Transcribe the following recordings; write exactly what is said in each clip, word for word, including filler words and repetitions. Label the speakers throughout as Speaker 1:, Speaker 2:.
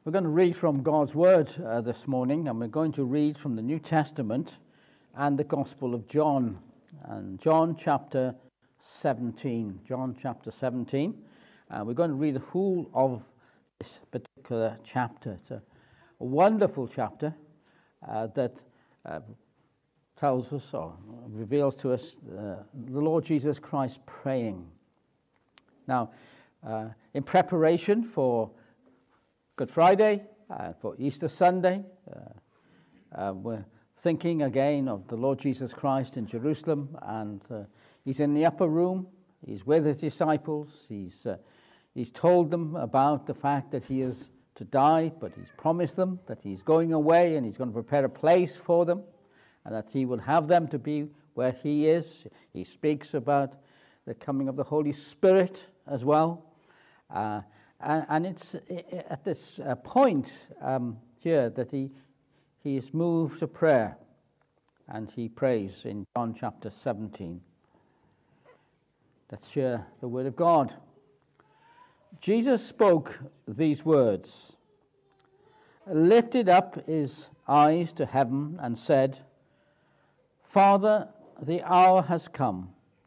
Speaker 1: We're going to read from God's Word uh, this morning, and we're going to read from the New Testament and the Gospel of John. And John chapter seventeen. John chapter seventeen. Uh, we're going to read the whole of this particular chapter. It's a, a wonderful chapter uh, that uh, tells us or reveals to us uh, the Lord Jesus Christ praying. Now, uh, in preparation for Good Friday, uh, for Easter Sunday, uh, uh, we're thinking again of the Lord Jesus Christ in Jerusalem, and uh, he's in the upper room, he's with his disciples, he's, uh, he's told them about the fact that he is to die, but he's promised them that he's going away and he's going to prepare a place for them, and that he will have them to be where he is. He speaks about the coming of the Holy Spirit as well. Uh, And, and it's at this uh, point um, here that he he is moved to prayer, and he prays in John chapter seventeen. Let's share the word of God. Jesus spoke these words, lifted up his eyes to heaven, and said, Father, the hour has come.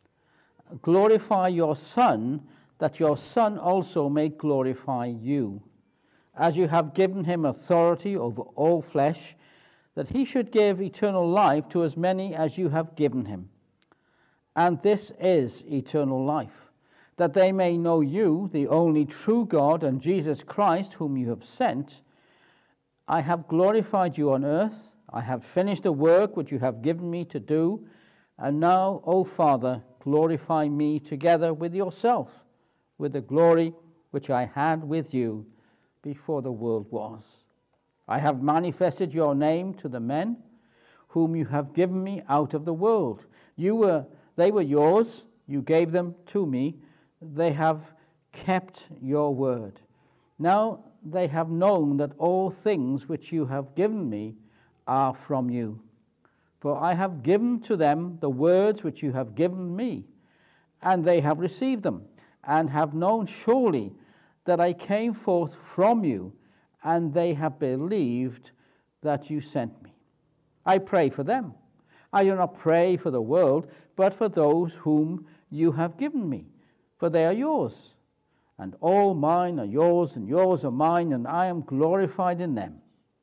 Speaker 1: Glorify your Son, that your Son also may glorify you, as you have given him authority over all flesh, that he should give eternal life to as many as you have given him. And this is eternal life, that they may know you, the only true God, and Jesus Christ, whom you have sent. I have glorified you on earth. I have finished the work which you have given me to do. And now, O Father, glorify me together with yourself, with the glory which I had with you before the world was. I have manifested your name to the men whom you have given me out of the world. You were, they were yours, you gave them to me, they have kept your word. Now they have known that all things which you have given me are from you. For I have given to them the words which you have given me, and they have received them, and have known surely that I came forth from you, and they have believed that you sent me. I pray for them. I do not pray for the world, but for those whom you have given me, for they are yours. And all mine are yours, and yours are mine, and I am glorified in them.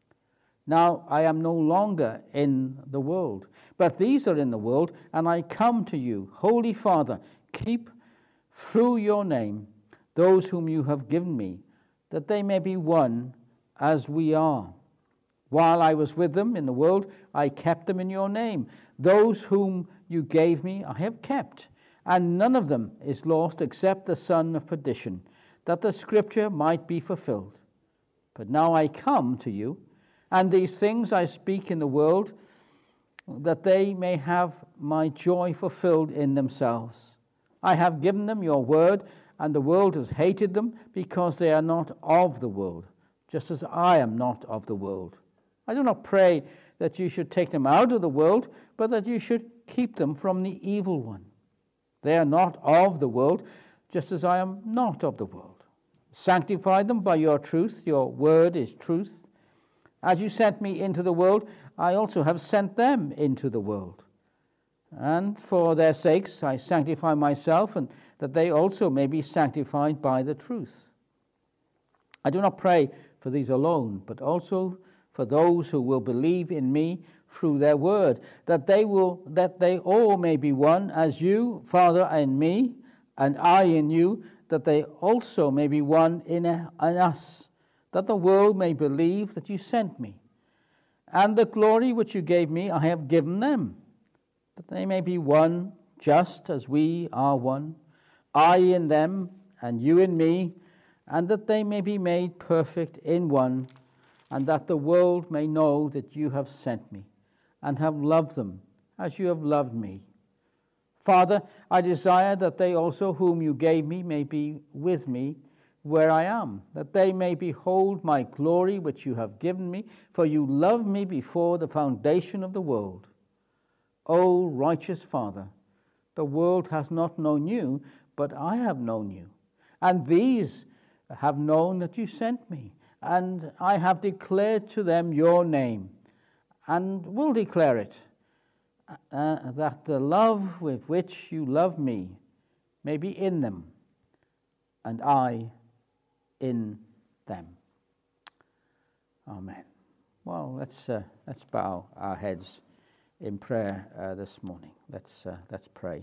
Speaker 1: Now I am no longer in the world, but these are in the world, and I come to you. Holy Father, keep through your name those whom you have given me, that they may be one as we are. While I was with them in the world, I kept them in your name. Those whom you gave me I have kept, and none of them is lost except the son of perdition, that the scripture might be fulfilled. But now I come to you, and these things I speak in the world, that they may have my joy fulfilled in themselves. I have given them your word, and the world has hated them, because they are not of the world, just as I am not of the world. I do not pray that you should take them out of the world, but that you should keep them from the evil one. They are not of the world, just as I am not of the world. Sanctify them by your truth. Your word is truth. As you sent me into the world, I also have sent them into the world. And for their sakes I sanctify myself, and that they also may be sanctified by the truth. I do not pray for these alone, but also for those who will believe in me through their word, that they will that they all may be one, as you, Father, in me, and I in you, that they also may be one in, in us, that the world may believe that you sent me. And the glory which you gave me I have given them, that they may be one, just as we are one, I in them, and you in me, and that they may be made perfect in one, and that the world may know that you have sent me, and have loved them as you have loved me. Father, I desire that they also whom you gave me may be with me where I am, that they may behold my glory which you have given me, for you loved me before the foundation of the world. O righteous Father, the world has not known you, but I have known you. And these have known that you sent me. and I have declared to them your name, and will declare it, uh, that the love with which you love me may be in them, and I in them. Amen. Well, let's uh, let's bow our heads in prayer uh, this morning. Let's uh, let's pray.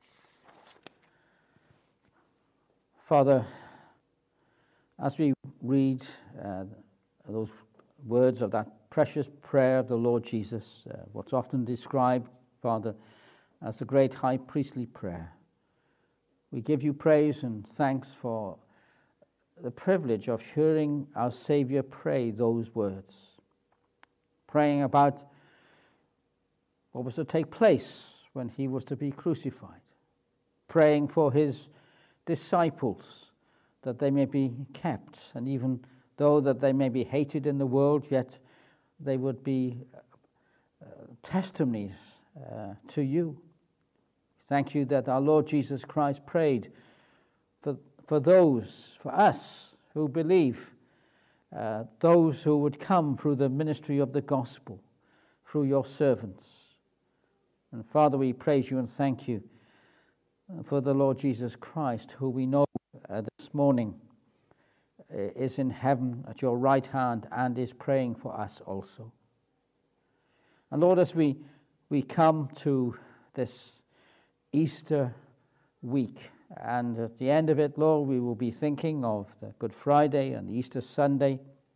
Speaker 1: Father, as we read uh, those words of that precious prayer of the Lord Jesus, uh, what's often described, Father, as the great high priestly prayer, we give you praise and thanks for the privilege of hearing our Savior pray those words, praying about what was to take place when he was to be crucified, praying for his disciples that they may be kept, and even though that they may be hated in the world, yet they would be uh, testimonies uh, to you. Thank you that our Lord Jesus Christ prayed for, for those, for us who believe, uh, those who would come through the ministry of the gospel, through your servants. And Father, we praise you and thank you for the Lord Jesus Christ, who we know uh, this morning uh, is in heaven at your right hand and is praying for us also. And Lord, as we, we come to this Easter week, and at the end of it, Lord, we will be thinking of the Good Friday and Easter Sunday.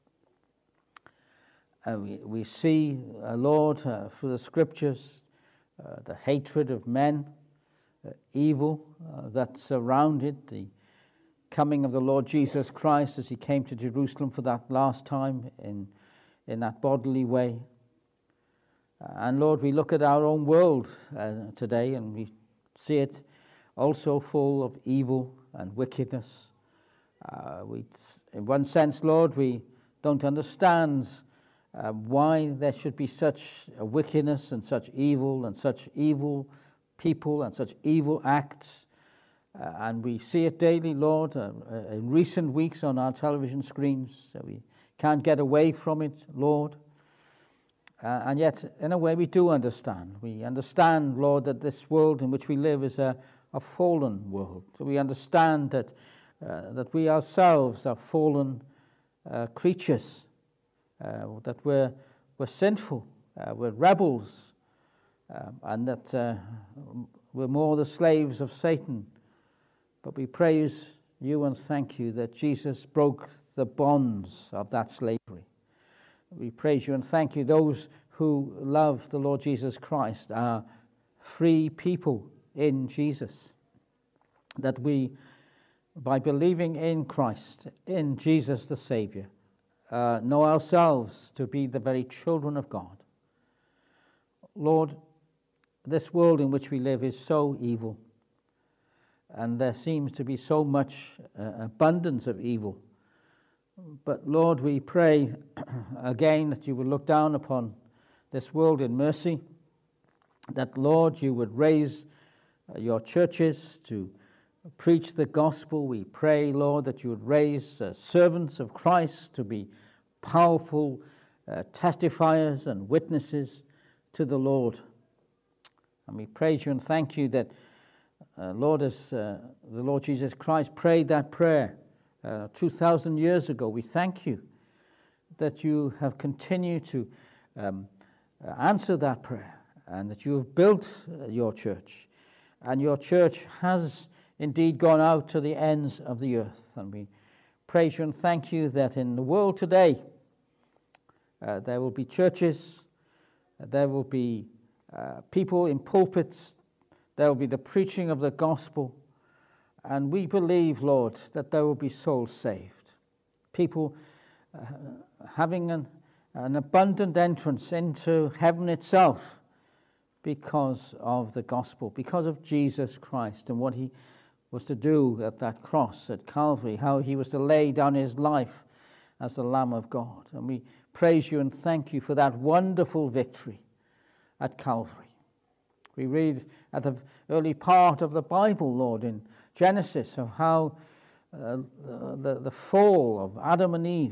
Speaker 1: Uh, we, we see, uh, Lord, uh, through the scriptures, uh, the hatred of men, uh, evil uh, that surrounded the coming of the Lord Jesus Christ as he came to Jerusalem for that last time in, in that bodily way. Uh, and Lord, we look at our own world uh, today, and we see it also full of evil and wickedness. Uh, we, in one sense, Lord, we don't understand uh, why there should be such a wickedness and such evil and such evil people and such evil acts. Uh, and we see it daily, Lord, uh, uh, in recent weeks on our television screens. Uh, we can't get away from it, Lord. Uh, and yet, in a way, we do understand. We understand, Lord, that this world in which we live is a, a fallen world. So we understand that uh, that we ourselves are fallen uh, creatures, uh, that we're, we're sinful, uh, we're rebels, um, and that uh, we're more the slaves of Satan. But we praise you and thank you that Jesus broke the bonds of that slavery. We praise you and thank you. Those who love the Lord Jesus Christ are free people in Jesus. That we, by believing in Christ, in Jesus the Savior, uh, know ourselves to be the very children of God. Lord, this world in which we live is so evil, and there seems to be so much uh, abundance of evil. But Lord, we pray again that you would look down upon this world in mercy, that, Lord, you would raise your churches to preach the gospel. We pray, Lord, that you would raise uh, servants of Christ to be powerful uh, testifiers and witnesses to the Lord. And we praise you and thank you that, uh, Lord, as uh, the Lord Jesus Christ prayed that prayer Uh, two thousand years ago, we thank you that you have continued to um, answer that prayer, and that you have built uh, your church, and your church has indeed gone out to the ends of the earth. And we praise you and thank you that in the world today uh, there will be churches, uh, there will be uh, people in pulpits, there will be the preaching of the gospel. And we believe, Lord, that there will be souls saved. People uh, having an, an abundant entrance into heaven itself because of the gospel, because of Jesus Christ and what he was to do at that cross at Calvary, how he was to lay down his life as the Lamb of God. And we praise you and thank you for that wonderful victory at Calvary. We read at the early part of the Bible, Lord, in Genesis, of how uh, the, the fall of Adam and Eve,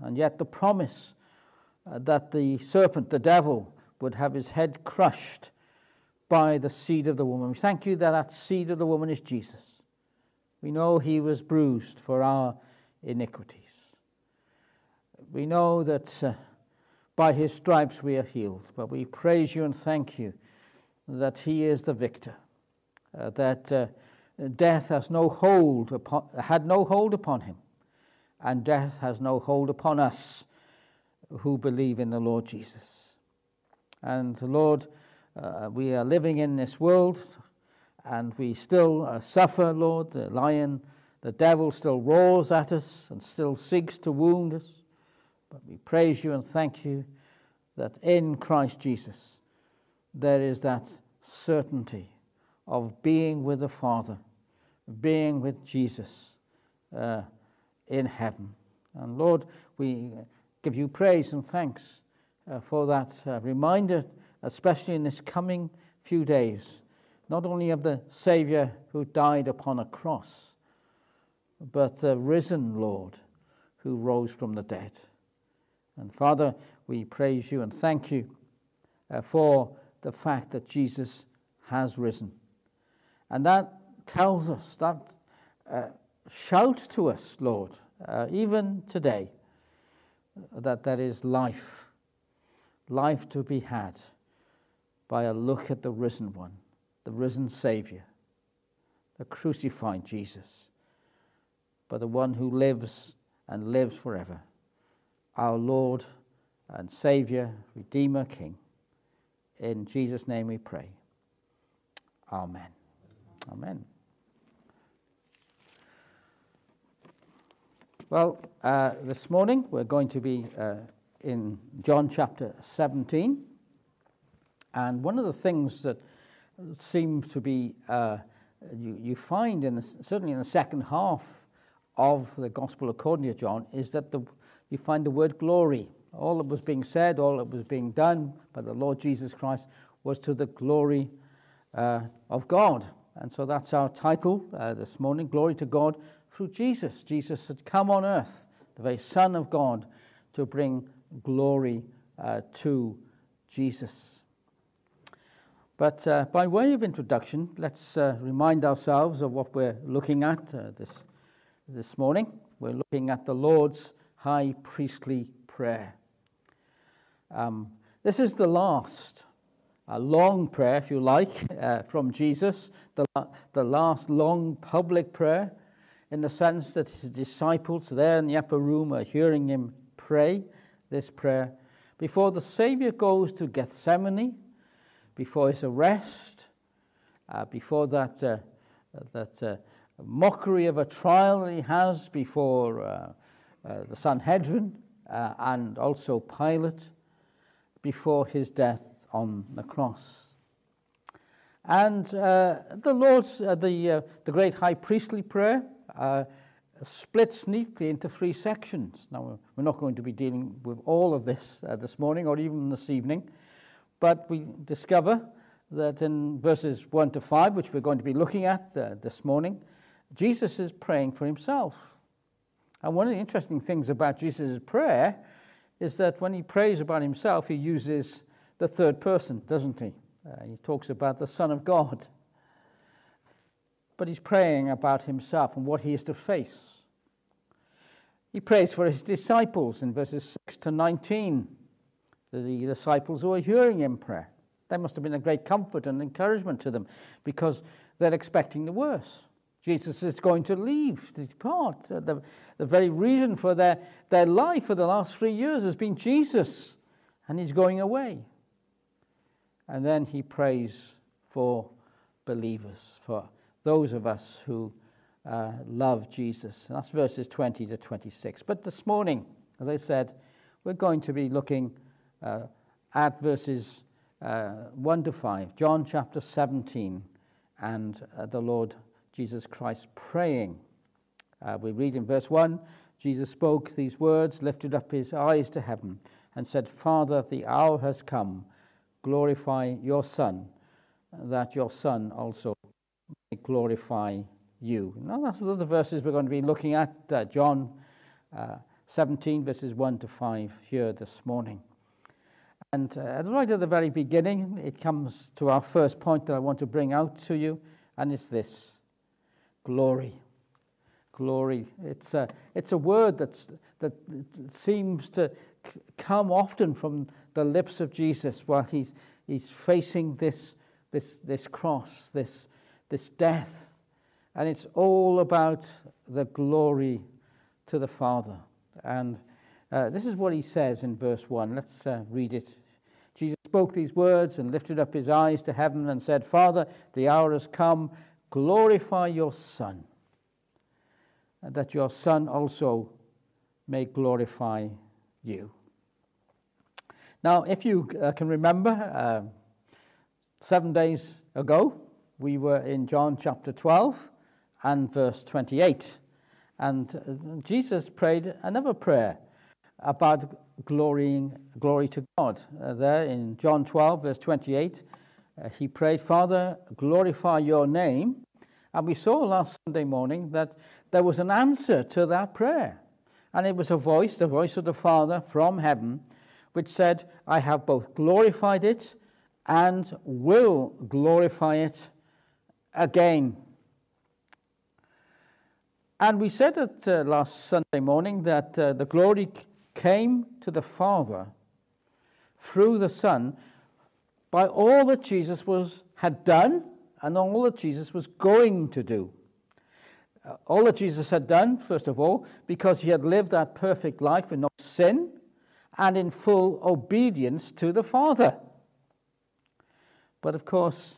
Speaker 1: and yet the promise uh, that the serpent, the devil, would have his head crushed by the seed of the woman. We thank you that that seed of the woman is Jesus. We know he was bruised for our iniquities. We know that uh, by his stripes we are healed, but we praise you and thank you that he is the victor, uh, that uh, death has no hold upon, had no hold upon him, and death has no hold upon us who believe in the Lord Jesus. And Lord, uh, we are living in this world, and we still uh, suffer, Lord. The lion, the devil still roars at us and still seeks to wound us. But we praise you and thank you that in Christ Jesus there is that certainty of being with the Father, being with Jesus uh, in heaven. And Lord, we give you praise and thanks uh, for that uh, reminder, especially in this coming few days, not only of the Saviour who died upon a cross, but the risen Lord who rose from the dead. And Father, we praise you and thank you uh, for the fact that Jesus has risen. And that tells us, that uh, shouts to us, Lord, uh, even today, that there is life, life to be had by a look at the risen one, the risen Saviour, the crucified Jesus, but the one who lives and lives forever, our Lord and Saviour, Redeemer, King. In Jesus' name we pray. Amen. Amen. Well, uh, this morning we're going to be uh, in John chapter seventeen. And one of the things that seems to be, uh, you, you find, in the, certainly in the second half of the Gospel according to John, is that the, you find the word glory. All that was being said, all that was being done by the Lord Jesus Christ was to the glory uh, of God. And so that's our title uh, this morning, Glory to God through Jesus. Jesus had come on earth, the very Son of God, to bring glory uh, to Jesus. But uh, by way of introduction, let's uh, remind ourselves of what we're looking at uh, this, this morning. We're looking at the Lord's high priestly prayer. Um, this is the last, a long prayer, if you like, uh, from Jesus, the, the last long public prayer, in the sense that his disciples there in the upper room are hearing him pray this prayer before the Saviour goes to Gethsemane, before his arrest, uh, before that uh, that uh, mockery of a trial that he has before uh, uh, the Sanhedrin uh, and also Pilate, before his death on the cross. And uh, the Lord's, uh, the uh, the great high priestly prayer uh, splits neatly into three sections. Now, we're not going to be dealing with all of this uh, this morning or even this evening, but we discover that in verses one to five, which we're going to be looking at uh, this morning, Jesus is praying for himself. And one of the interesting things about Jesus' prayer is that when he prays about himself, he uses the third person, doesn't he? Uh, he talks about the Son of God. But he's praying about himself and what he is to face. He prays for his disciples in verses six to nineteen. The disciples who are hearing him pray. That must have been a great comfort and encouragement to them, because they're expecting the worst. Jesus is going to leave, to depart. The, the very reason for their, their life for the last three years has been Jesus, and he's going away. And then he prays for believers, for those of us who uh, love Jesus. And that's verses twenty to twenty-six. But this morning, as I said, we're going to be looking Uh, at verses uh, one to five, John chapter seventeen, and uh, the Lord Jesus Christ praying. Uh, we read in verse one, Jesus spoke these words, lifted up his eyes to heaven, and said, Father, the hour has come. Glorify your Son, that your Son also may glorify you. Now, that's the other verses we're going to be looking at. Uh, John uh, seventeen, verses one to five here this morning. And uh, right at the very beginning, it comes to our first point that I want to bring out to you, and it's this: glory. Glory. It's a, it's a word that's, that seems to come often from the lips of Jesus while he's, he's facing this, this, this cross, this, this death. And it's all about the glory to the Father. And uh, this is what he says in verse one. Let's uh, read it. Jesus spoke these words and lifted up his eyes to heaven and said, Father, the hour has come. Glorify your Son, and that your Son also may glorify you. Now, if you uh, can remember, uh, seven days ago, we were in John chapter twelve and verse twenty-eight. And uh, Jesus prayed another prayer about glorying, glory to God. Uh, there in John twelve, verse twenty-eight, uh, he prayed, Father, glorify your name. And we saw last Sunday morning that there was an answer to that prayer. And it was a voice, the voice of the Father from heaven, which said, I have both glorified it and will glorify it again. And we said at uh, last Sunday morning that uh, the glory c- came to the Father through the Son by all that Jesus was had done and all that Jesus was going to do. Uh, all that Jesus had done, first of all, because he had lived that perfect life with no sin and in full obedience to the Father. But of course,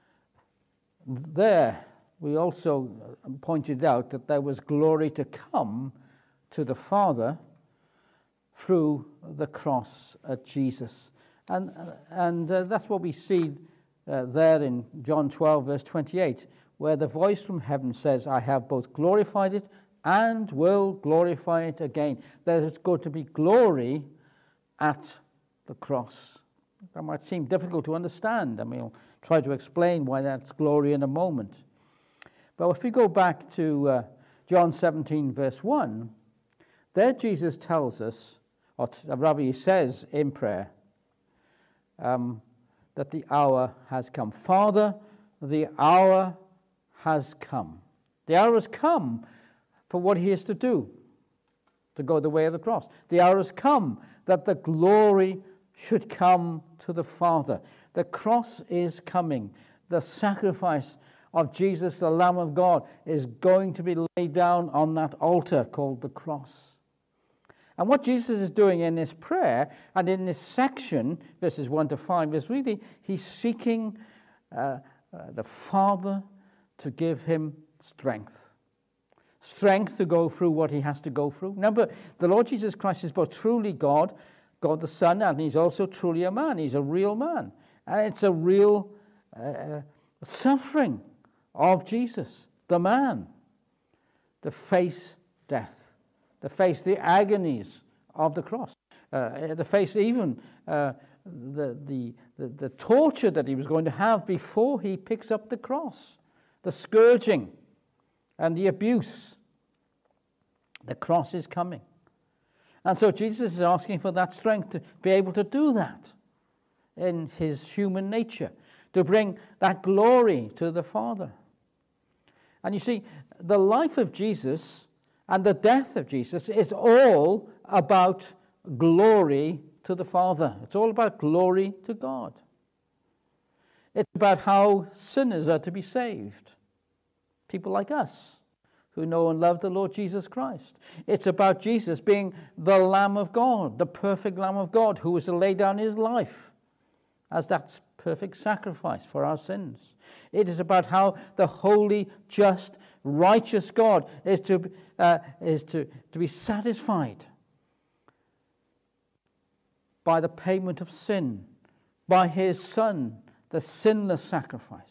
Speaker 1: there we also pointed out that there was glory to come to the Father through the cross of Jesus. And, and uh, that's what we see uh, there in John twelve, verse twenty-eight, where the voice from heaven says, I have both glorified it and will glorify it again. There is going to be glory at the cross. That might seem difficult to understand. I mean, I'll try to explain why that's glory in a moment. But if we go back to uh, John seventeen, verse one, there Jesus tells us, or rather he says in prayer, um, that the hour has come. Father, the hour has come. The hour has come for what he is to do, to go the way of the cross. The hour has come that the glory should come to the Father. The cross is coming. The sacrifice of Jesus, the Lamb of God, is going to be laid down on that altar called the cross. And what Jesus is doing in this prayer and in this section, verses one to five, is really he's seeking uh, uh, the Father to give him strength. Strength to go through what he has to go through. Remember, the Lord Jesus Christ is both truly God, God the Son, and he's also truly a man. He's a real man. And it's a real uh, suffering of Jesus, the man, to face death, to face the agonies of the cross, uh, to face even uh, the, the, the, the torture that he was going to have before he picks up the cross, the scourging and the abuse. The cross is coming. And so Jesus is asking for that strength to be able to do that in his human nature, to bring that glory to the Father. And you see, the life of Jesus and the death of Jesus is all about glory to the Father. It's all about glory to God. It's about how sinners are to be saved. People like us who know and love the Lord Jesus Christ. It's about Jesus being the Lamb of God, the perfect Lamb of God, who was to lay down his life as that perfect sacrifice for our sins. It is about how the holy, just, righteous God is to uh, is to, to be satisfied by the payment of sin, by his Son, the sinless sacrifice.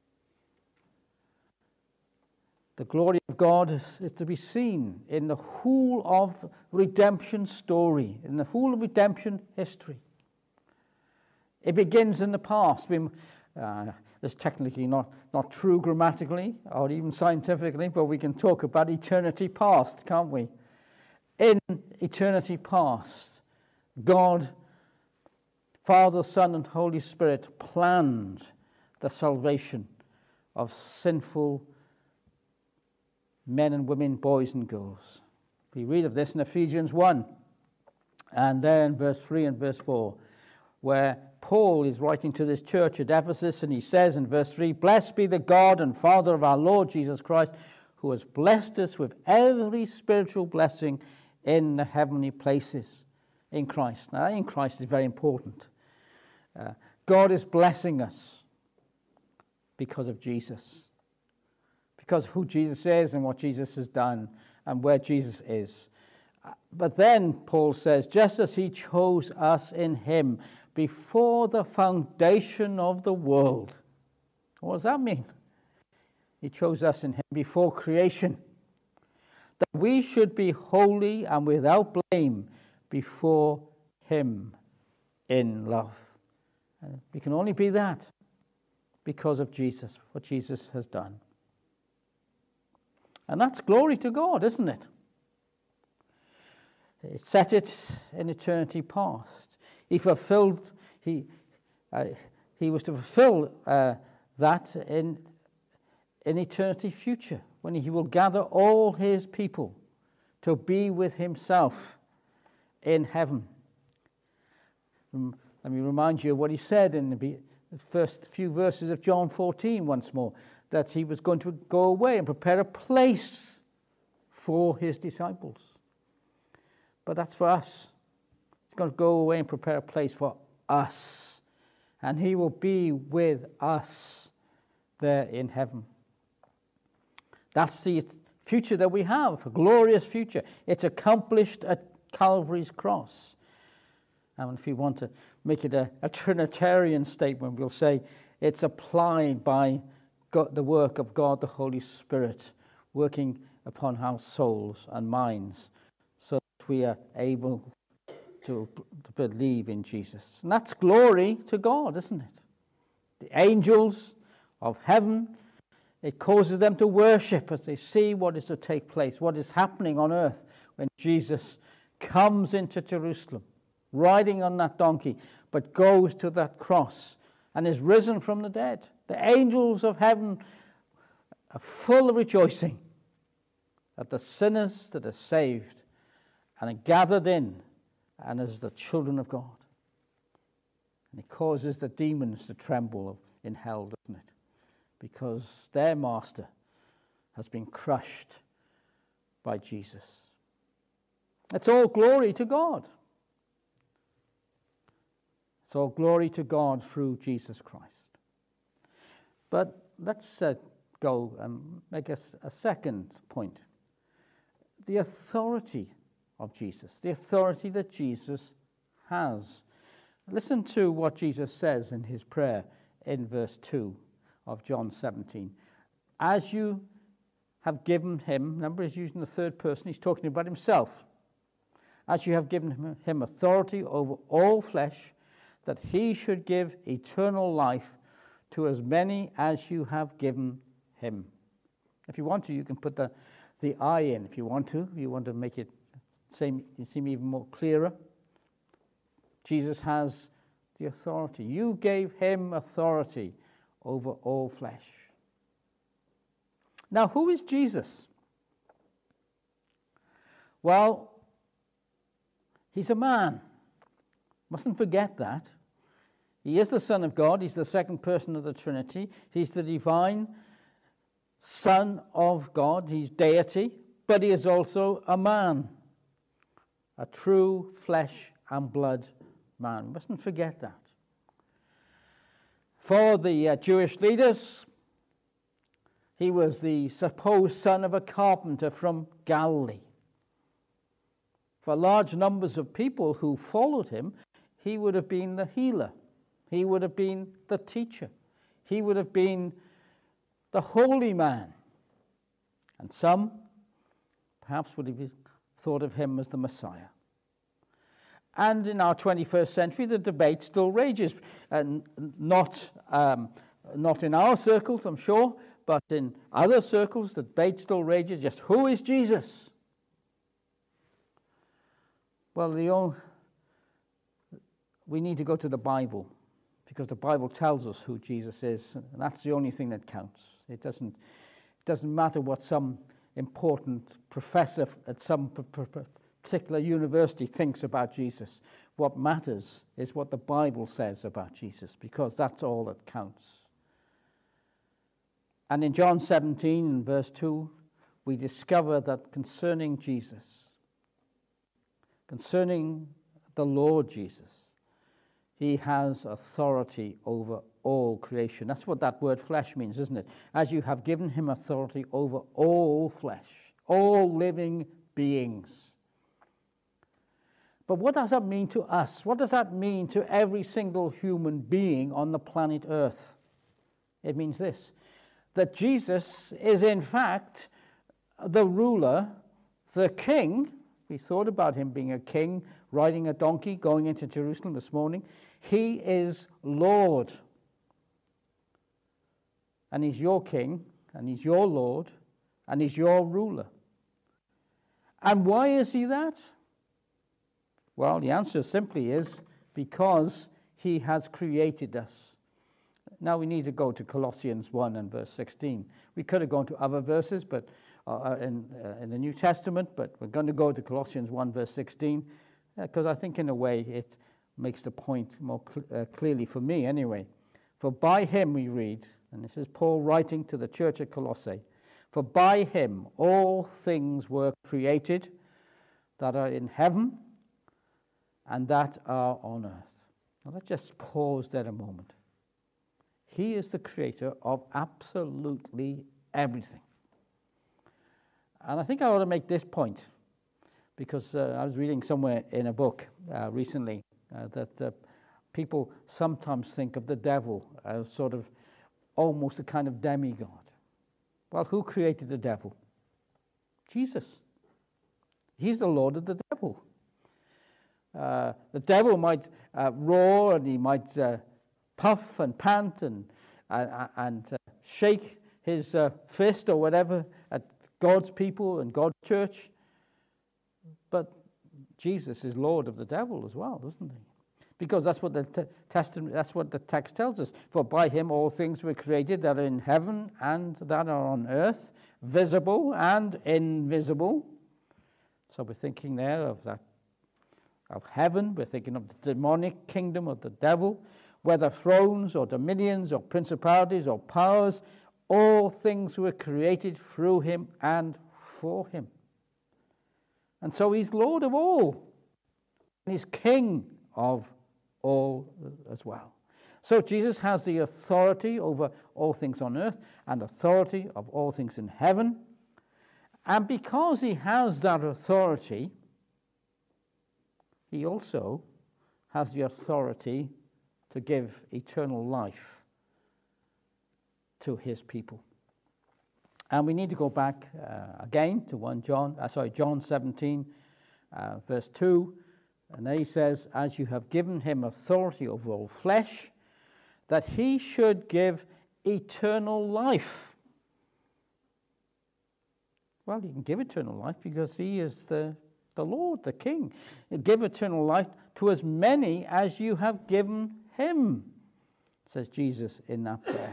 Speaker 1: The glory of God is, is to be seen in the whole of redemption story, in the whole of redemption history. It begins in the past. We, uh, it's technically not, not true grammatically or even scientifically, but we can talk about eternity past, can't we? In eternity past, God, Father, Son, and Holy Spirit planned the salvation of sinful men and women, boys and girls. We read of this in Ephesians one, and then verse three and verse four, where Paul is writing to this church at Ephesus, and he says in verse three, "Blessed be the God and Father of our Lord Jesus Christ, who has blessed us with every spiritual blessing in the heavenly places in Christ." Now, in Christ is very important. Uh, God is blessing us because of Jesus, because of who Jesus is and what Jesus has done and where Jesus is. But then Paul says, just as he chose us in him before the foundation of the world. What does that mean? He chose us in him before creation, that we should be holy and without blame before him in love. And we can only be that because of Jesus, what Jesus has done. And that's glory to God, isn't it? He set it in eternity past. He fulfilled, he, uh, he was to fulfill uh, that in, in eternity future, when he will gather all his people to be with himself in heaven. Um, let me remind you of what he said in the, the first few verses of John fourteen once more, that he was going to go away and prepare a place for his disciples. But that's for us. He's going to go away and prepare a place for us. And he will be with us there in heaven. That's the future that we have, a glorious future. It's accomplished at Calvary's cross. And if you want to make it a, a Trinitarian statement, we'll say it's applied by God, the work of God the Holy Spirit, working upon our souls and minds, so that we are able to, to believe in Jesus. And that's glory to God, isn't it? The angels of heaven, it causes them to worship as they see what is to take place, what is happening on earth when Jesus comes into Jerusalem, riding on that donkey, but goes to that cross and is risen from the dead. The angels of heaven are full of rejoicing that the sinners that are saved and are gathered in and as the children of God. And it causes the demons to tremble in hell, doesn't it? Because their master has been crushed by Jesus. It's all glory to God. It's all glory to God through Jesus Christ. But let's uh, go and make a, a second point. The authority of Jesus, the authority that Jesus has. Listen to what Jesus says in his prayer in verse two of John seventeen. As you have given him, remember he's using the third person, he's talking about himself. As you have given him authority over all flesh, that he should give eternal life to as many as you have given him. If you want to, you can put the, the I in. If you want to, you want to make it seem, seem even more clearer. Jesus has the authority. You gave him authority over all flesh. Now, who is Jesus? Well, he's a man. Mustn't forget that. He is the Son of God. He's the second person of the Trinity. He's the divine Son of God. He's deity, but he is also a man, a true flesh and blood man. Mustn't forget that. For the uh, Jewish leaders, he was the supposed son of a carpenter from Galilee. For large numbers of people who followed him, he would have been the healer. He would have been the teacher. He would have been the holy man. And some perhaps would have thought of him as the Messiah. And in our twenty-first century, the debate still rages. And not, um, not in our circles, I'm sure, but in other circles, the debate still rages. Just who is Jesus? Well, the old, we need to go to the Bible, because the Bible tells us who Jesus is, and that's the only thing that counts. It doesn't, it doesn't matter what some important professor at some particular university thinks about Jesus. What matters is what the Bible says about Jesus, because that's all that counts. And in John seventeen, verse two, we discover that concerning Jesus, concerning the Lord Jesus, he has authority over all creation. That's what that word flesh means, isn't it? As you have given him authority over all flesh, all living beings. But what does that mean to us? What does that mean to every single human being on the planet Earth? It means this, that Jesus is in fact the ruler, the king. We thought about him being a king, riding a donkey, going into Jerusalem this morning. He is Lord. And he's your king, and he's your Lord, and he's your ruler. And why is he that? Well, the answer simply is because he has created us. Now we need to go to Colossians one and verse sixteen. We could have gone to other verses but uh, in, uh, in the New Testament, but we're going to go to Colossians one verse sixteen, because uh, I think in a way it makes the point more cl- uh, clearly for me anyway. For by him we read, and this is Paul writing to the church at Colossae, for by him all things were created that are in heaven and that are on earth. Now let's just pause there a moment. He is the creator of absolutely everything. And I think I ought to make this point, because uh, I was reading somewhere in a book uh, recently uh, that uh, people sometimes think of the devil as sort of almost a kind of demigod. Well, who created the devil? Jesus. He's the Lord of the devil. Uh, the devil might uh, roar, and he might uh, puff and pant and uh, and uh, shake his uh, fist or whatever at God's people and God's church. But Jesus is Lord of the devil as well, isn't he? Because that's what the t- testament, that's what the text tells us. For by him all things were created that are in heaven and that are on earth, visible and invisible. So we're thinking there of that, of heaven. We're thinking of the demonic kingdom of the devil, whether thrones or dominions or principalities or powers. All things were created through him and for him. And so he's Lord of all. And he's King of all as well. So Jesus has the authority over all things on earth and authority of all things in heaven. And because he has that authority, he also has the authority to give eternal life to his people. And we need to go back uh, again to one John, uh, sorry, John seventeen, uh, verse two. And there he says, as you have given him authority over all flesh, that he should give eternal life. Well, he can give eternal life because he is the, the Lord, the King. Give eternal life to as many as you have given him, says Jesus in that prayer.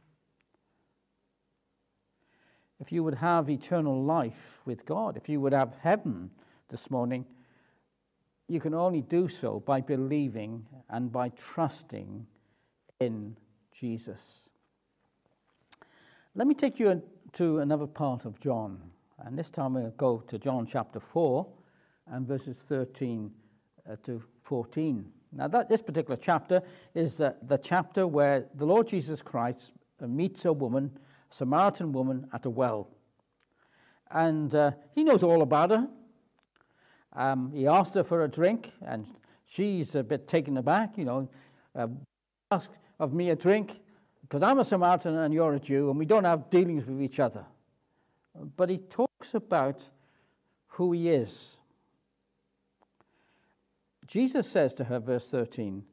Speaker 1: If you would have eternal life with God, if you would have heaven this morning, you can only do so by believing and by trusting in Jesus. Let me take you to another part of John, and this time we'll go to John chapter four and verses thirteen to fourteen. Now, that this particular chapter is uh, the chapter where the Lord Jesus Christ meets a woman, a Samaritan woman, at a well. And uh, he knows all about her. Um, he asked her for a drink, and she's a bit taken aback, you know. Uh, ask of me a drink, because I'm a Samaritan and you're a Jew, and we don't have dealings with each other. But he talks about who he is. Jesus says to her, verse thirteen,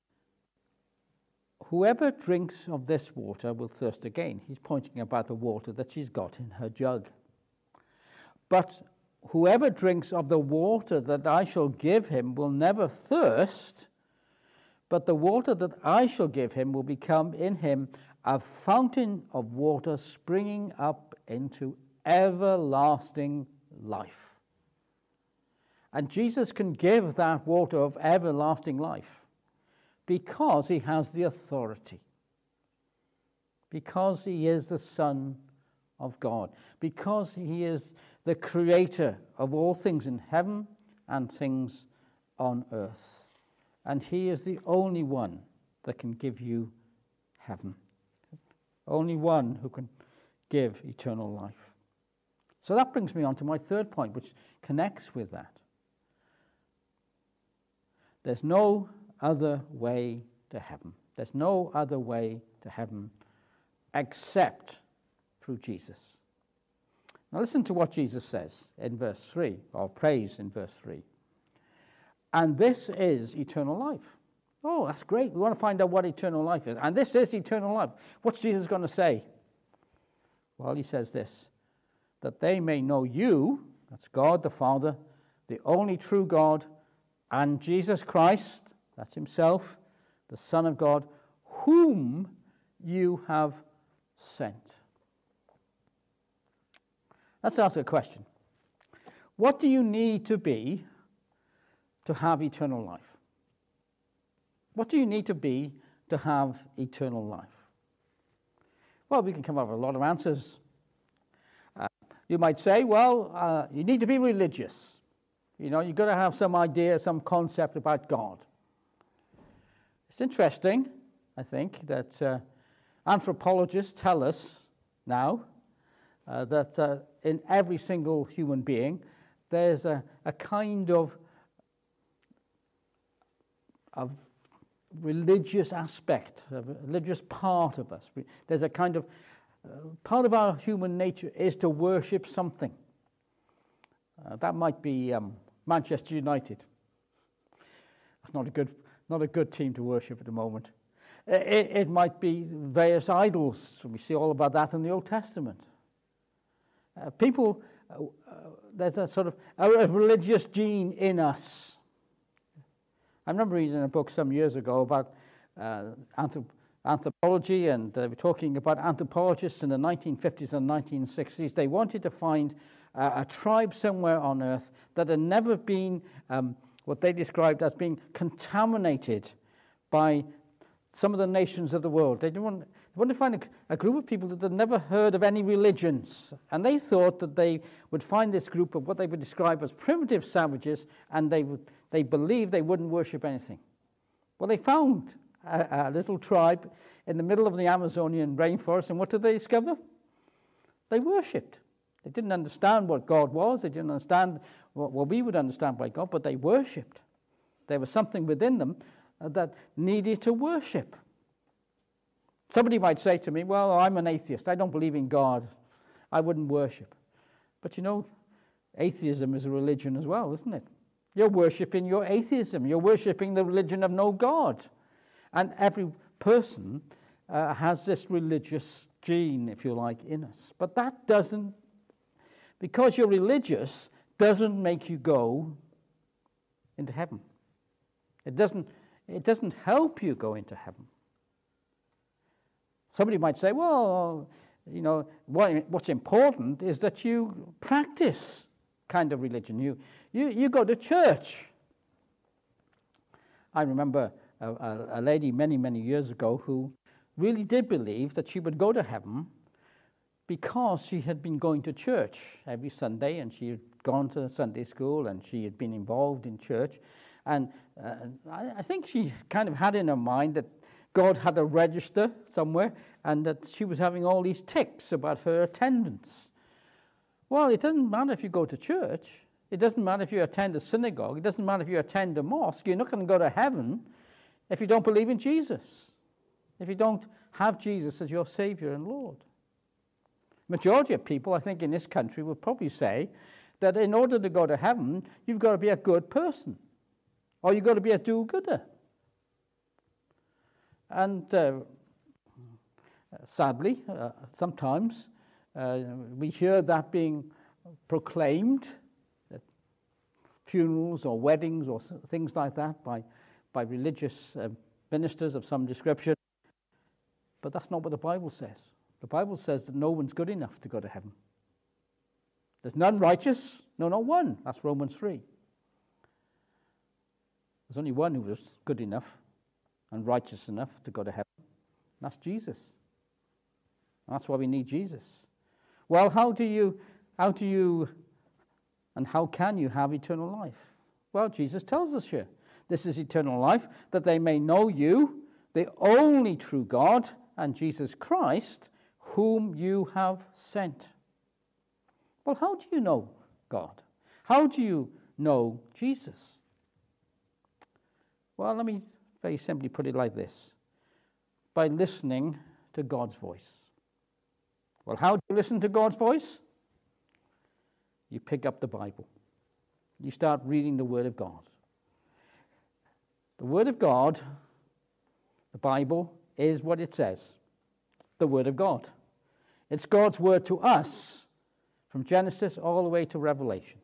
Speaker 1: whoever drinks of this water will thirst again. He's pointing about the water that she's got in her jug. But whoever drinks of the water that I shall give him will never thirst, but the water that I shall give him will become in him a fountain of water springing up into everlasting life. And Jesus can give that water of everlasting life because he has the authority, because he is the Son of God, because he is the creator of all things in heaven and things on earth. And he is the only one that can give you heaven. Only one who can give eternal life. So that brings me on to my third point, which connects with that. There's no other way to heaven. There's no other way to heaven except through Jesus. Now listen to what Jesus says in verse three, or prays in verse three. And this is eternal life. Oh, that's great. We want to find out what eternal life is. And this is eternal life. What's Jesus going to say? Well, he says this, that they may know you, that's God the Father, the only true God, and Jesus Christ, that's himself, the Son of God, whom you have sent. Let's ask a question. What do you need to be to have eternal life? What do you need to be to have eternal life? Well, we can come up with a lot of answers. Uh, you might say, well, uh, you need to be religious. You know, you've got to have some idea, some concept about God. It's interesting, I think, that uh, anthropologists tell us now uh, that uh, in every single human being, there's a, a kind of, of religious aspect, a religious part of us. There's a kind of, uh, part of our human nature is to worship something. Uh, that might be um, Manchester United. That's not a good, not a good team to worship at the moment. It, it might be various idols. We see all about that in the Old Testament. Uh, people, uh, uh, there's a sort of a, a religious gene in us. I remember reading a book some years ago about uh, anthrop- anthropology, and they were talking about anthropologists in the nineteen fifties and nineteen sixties. They wanted to find uh, a tribe somewhere on earth that had never been um, what they described as being contaminated by some of the nations of the world. They didn't want, they wanted to find a, a group of people that had never heard of any religions. And they thought that they would find this group of what they would describe as primitive savages, and they would, they believed they wouldn't worship anything. Well, they found a, a little tribe in the middle of the Amazonian rainforest, and what did they discover? They worshipped. They didn't understand what God was. They didn't understand what, what we would understand by God, but they worshipped. There was something within them that needed to worship. Somebody might say to me, well, I'm an atheist. I don't believe in God. I wouldn't worship. But you know, atheism is a religion as well, isn't it? You're worshipping your atheism. You're worshipping the religion of no God. And every person uh, has this religious gene, if you like, in us. But that doesn't, because you're religious, doesn't make you go into heaven. It doesn't It doesn't help you go into heaven. Somebody might say, well, you know, what, what's important is that you practice kind of religion. You, you, you go to church. I remember a, a, a lady many, many years ago who really did believe that she would go to heaven because she had been going to church every Sunday, and she had gone to Sunday school, and she had been involved in church. And uh, I, I think she kind of had in her mind that God had a register somewhere, and that she was having all these ticks about her attendance. Well, it doesn't matter if you go to church. It doesn't matter if you attend a synagogue. It doesn't matter if you attend a mosque. You're not going to go to heaven if you don't believe in Jesus, if you don't have Jesus as your Savior and Lord. Majority of people, I think, in this country would probably say that in order to go to heaven, you've got to be a good person. Or you've got to be a do-gooder. And uh, sadly, uh, sometimes uh, we hear that being proclaimed funerals or weddings or things like that by, by religious uh, ministers of some description. But that's not what the Bible says. The Bible says that no one's good enough to go to heaven. There's none righteous, no, not one. That's Romans three. There's only one who was good enough and righteous enough to go to heaven. That's Jesus. That's why we need Jesus. Well, how do you, how do you, and how can you have eternal life? Well, Jesus tells us here. This is eternal life, that they may know you, the only true God, and Jesus Christ, whom you have sent. Well, how do you know God? How do you know Jesus? Well, let me very simply put it like this. By listening to God's voice. Well, how do you listen to God's voice? You pick up the Bible. You start reading the Word of God. The Word of God, the Bible, is what it says. The Word of God. It's God's Word to us from Genesis all the way to Revelation.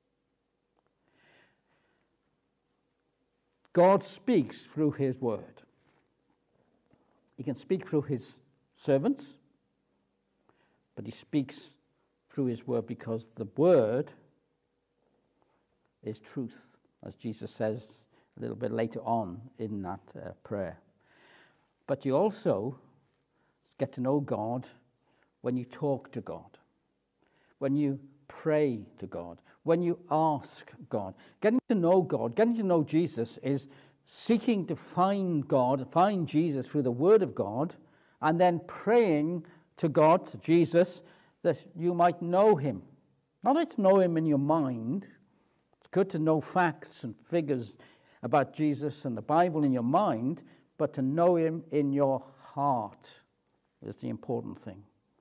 Speaker 1: God speaks through His Word. He can speak through His servants, but He speaks through His Word because the Word is truth, as Jesus says a little bit later on in that uh, prayer. But you also get to know God when you talk to God, when you pray to God, when you ask God. Getting to know God, getting to know Jesus is seeking to find God, find Jesus through the Word of God, and then praying to God, to Jesus, that you might know Him. Not to know Him in your mind. It's good to know facts and figures about Jesus and the Bible in your mind, but to know Him in your heart is the important thing.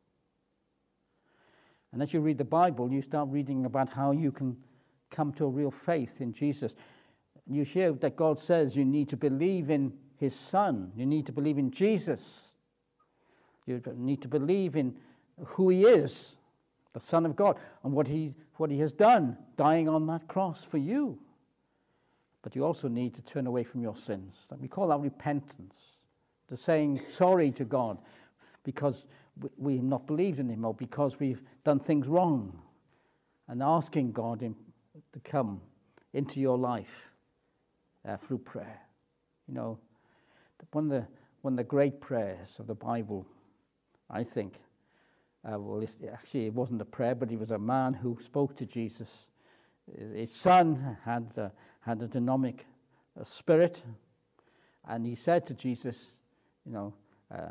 Speaker 1: And as you read the Bible, you start reading about how you can come to a real faith in Jesus. You hear that God says you need to believe in His Son. You need to believe in Jesus. You need to believe in who He is, the Son of God, and what He, what he has done, dying on that cross for you. But you also need to turn away from your sins. We call that repentance, to saying sorry to God because we have not believed in Him or because we've done things wrong, and asking God to come into your life uh, through prayer. You know, one of the one of the great prayers of the Bible, I think, uh, well, it's, actually it wasn't a prayer, but he was a man who spoke to Jesus. His son had uh, had a demonic uh, spirit, and he said to Jesus, you know, uh,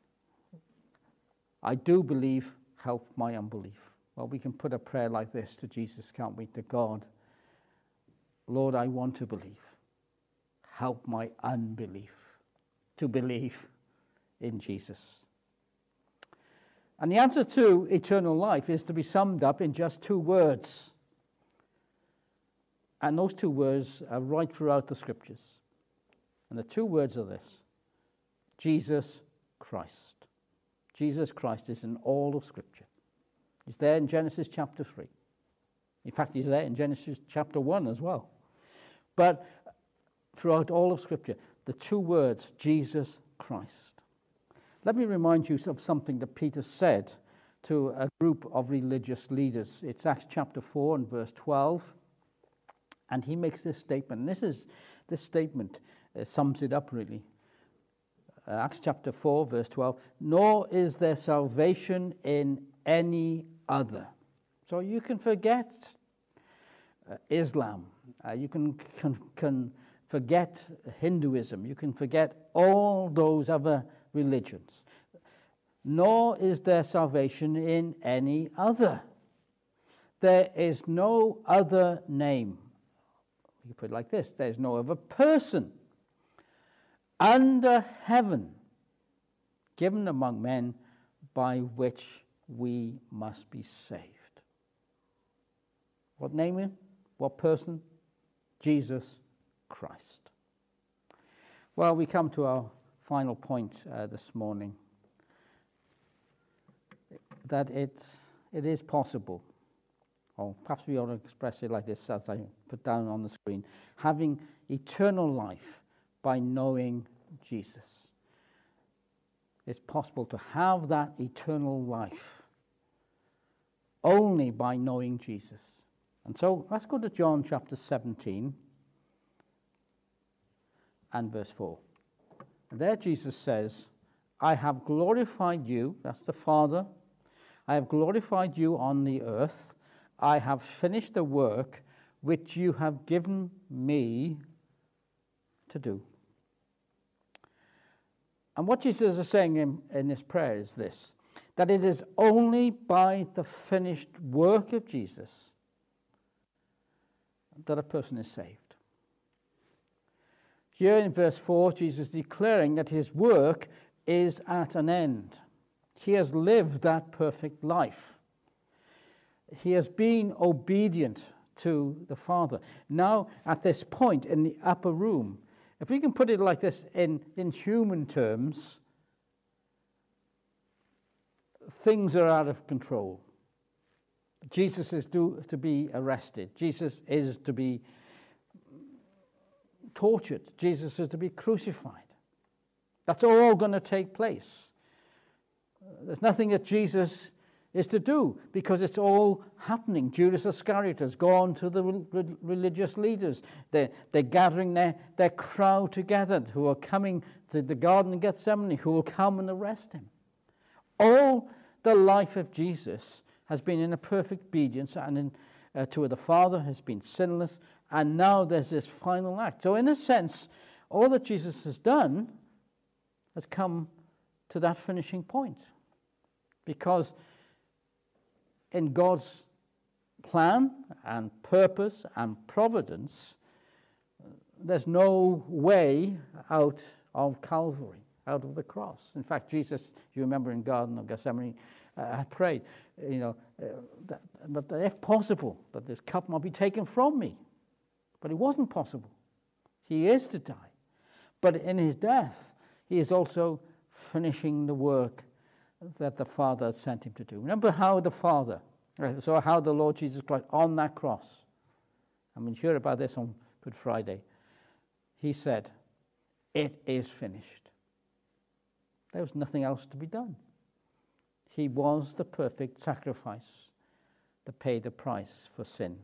Speaker 1: I do believe, help my unbelief. Well, we can put a prayer like this to Jesus, can't we, to God? Lord, I want to believe. Help my unbelief to believe in Jesus. And the answer to eternal life is to be summed up in just two words. And those two words are right throughout the Scriptures. And the two words are this: Jesus Christ. Jesus Christ is in all of Scripture. He's there in Genesis chapter three. In fact, he's there in Genesis chapter one as well. But throughout all of Scripture, the two words, Jesus Christ. Let me remind you of something that Peter said to a group of religious leaders. It's Acts chapter four and verse twelve. And he makes this statement. And this is this statement uh, sums it up really. Uh, Acts chapter four, verse twelve. Nor is there salvation in any other. So you can forget uh, Islam. Uh, you can, can, can forget Hinduism. You can forget all those other religions. Nor is there salvation in any other. There is no other name. You put it like this: there's no other person under heaven given among men by which we must be saved. What name? What person? Jesus Christ. Well, we come to our final point uh, this morning, that it, it is possible or perhaps we ought to express it like this as I put down on the screen, having eternal life by knowing Jesus. It's possible to have that eternal life only by knowing Jesus. And so let's go to John chapter seventeen and verse four. And there Jesus says, I have glorified you, that's the Father, I have glorified you on the earth. I have finished the work which you have given me to do. And what Jesus is saying in, in this prayer is this, that it is only by the finished work of Jesus that a person is saved. Here in verse four, Jesus is declaring that his work is at an end. He has lived that perfect life. He has been obedient to the Father. Now, at this point in the upper room, if we can put it like this in, in human terms, things are out of control. Jesus is due to be arrested. Jesus is to be tortured. Jesus is to be crucified. That's all going to take place. There's nothing that Jesus is to do because it's all happening. Judas Iscariot has gone to the re- religious leaders. They're, they're gathering their, their crowd together who are coming to the Garden of Gethsemane, who will come and arrest him. All the life of Jesus has been in a perfect obedience and in, uh, to the Father, has been sinless, and now there's this final act. So in a sense, all that Jesus has done has come to that finishing point. Because in God's plan and purpose and providence, there's no way out of Calvary, out of the cross. In fact, Jesus, you remember in Garden of Gethsemane, uh, had prayed, you know, uh, that, but if possible, that this cup might be taken from me. But it wasn't possible. He is to die. But in his death, he is also finishing the work that the Father had sent him to do. Remember how the Father, so how the Lord Jesus Christ on that cross, and we hear about this on Good Friday, he said, it is finished. There was nothing else to be done. He was the perfect sacrifice that paid the price for sin.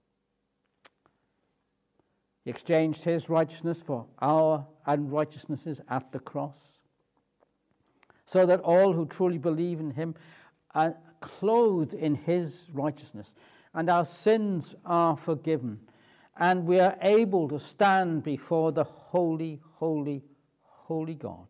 Speaker 1: He exchanged his righteousness for our unrighteousnesses at the cross, so that all who truly believe in him are clothed in his righteousness, and our sins are forgiven, and we are able to stand before the holy, holy, holy God.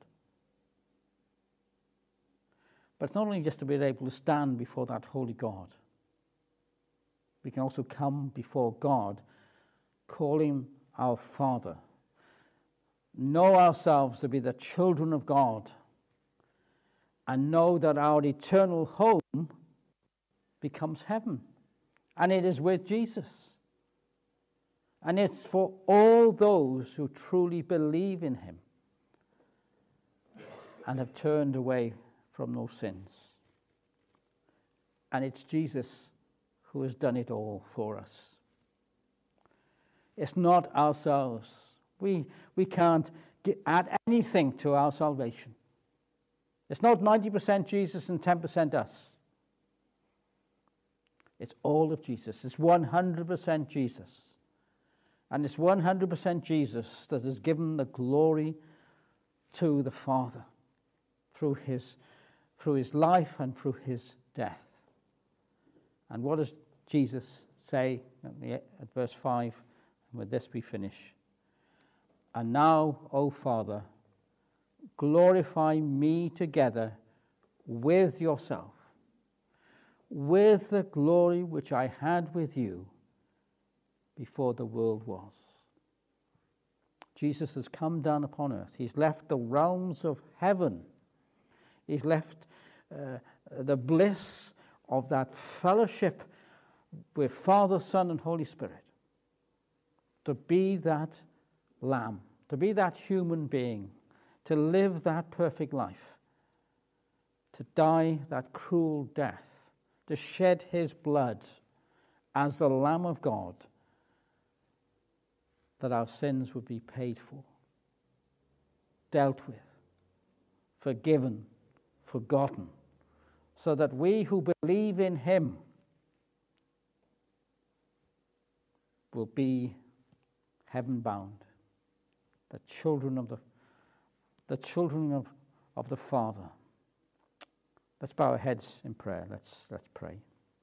Speaker 1: But it's not only just to be able to stand before that holy God. We can also come before God, call him our Father, know ourselves to be the children of God, and know that our eternal home becomes heaven. And it is with Jesus. And it's for all those who truly believe in him and have turned away from those sins. And it's Jesus who has done it all for us. It's not ourselves. We, we can't get, add anything to our salvation. It's not ninety percent Jesus and ten percent us. It's all of Jesus. It's one hundred percent Jesus. And it's one hundred percent Jesus that has given the glory to the Father through his, through his life and through his death. And what does Jesus say at verse five? And with this we finish. And now, O Father, glorify me together with yourself, with the glory which I had with you before the world was. Jesus has come down upon earth. He's left the realms of heaven. He's left uh, the bliss of that fellowship with Father, Son, and Holy Spirit to be that lamb, to be that human being, to live that perfect life, to die that cruel death, to shed his blood, as the Lamb of God, that our sins would be paid for, dealt with, forgiven, forgotten, so that we who believe in him will be heaven-bound, the children of the, the children of, of the Father. Let's bow our heads in prayer. Let's, let's pray.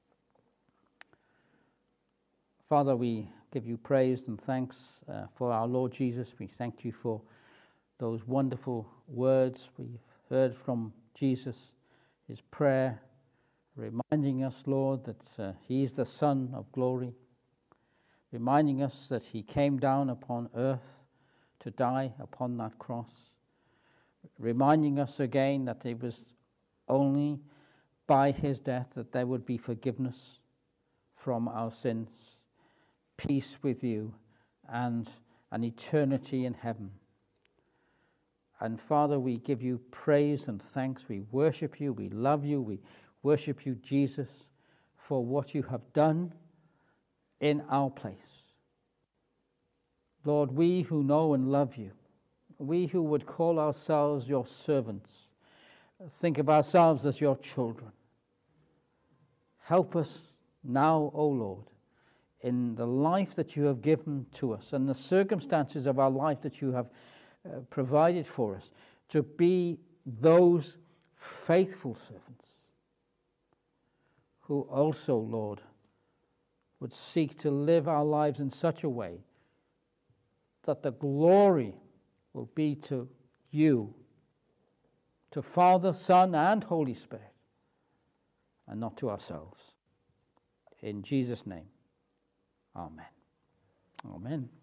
Speaker 1: Father, we give you praise and thanks uh, for our Lord Jesus. We thank you for those wonderful words we've heard from Jesus, his prayer, reminding us, Lord, that uh, he is the Son of glory, reminding us that he came down upon earth to die upon that cross, reminding us again that it was only by his death that there would be forgiveness from our sins, peace with you, and an eternity in heaven. And Father, we give you praise and thanks. We worship you. We love you. We worship you, Jesus, for what you have done in our place. Lord, we who know and love you, we who would call ourselves your servants, think of ourselves as your children. Help us now, O Lord, in the life that you have given to us and the circumstances of our life that you have uh, provided for us, to be those faithful servants who also, Lord, would seek to live our lives in such a way that the glory will be to you, to Father, Son, and Holy Spirit, and not to ourselves. In Jesus' name, amen. Amen.